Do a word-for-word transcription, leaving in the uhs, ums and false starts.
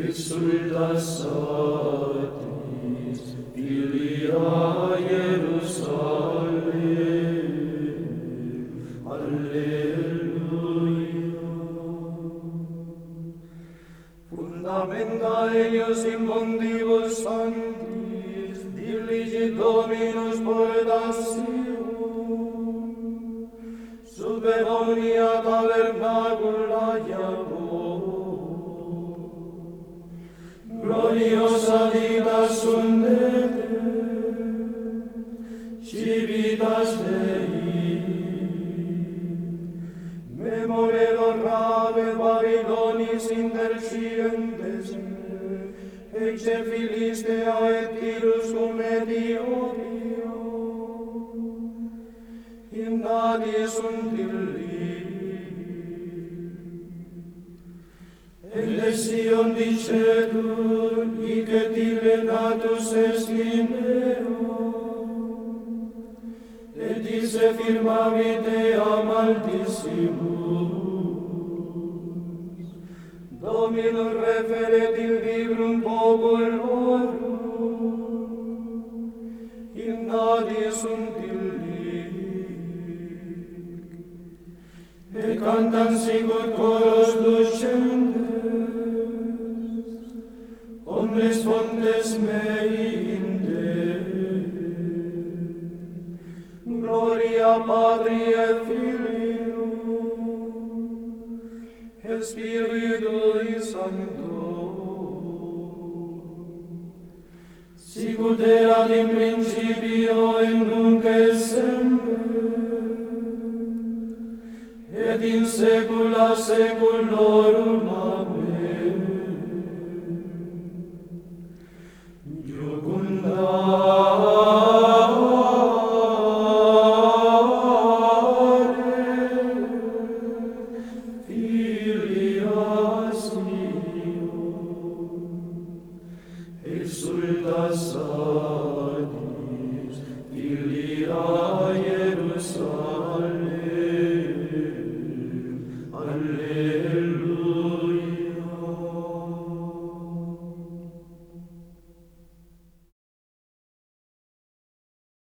exsulta satis Filia Ierusalem. Alleluia. Fundamenta eius in mundibus sanctis diligit Dominus portationum sub omnia tabernacula Iacobum. Gloriosa vita sunt et civitas Dei. Memorelor rame Babylonis intercientes ecce Philistea et Tyrus cum Etiopia in nadie sunt illi. Elesion dicetur, hic et ille natus est in eo, et isse firmavit eam altissimus. Dominus referet in librum populorum, in nadie sunt illi. Et cantam sicut coros ducentes, omnes fontes mei in Dei. Gloria Patri et Filio et Spiritui Sancto, sicut erat in principio et nunc et semper, et in saecula saeculorum.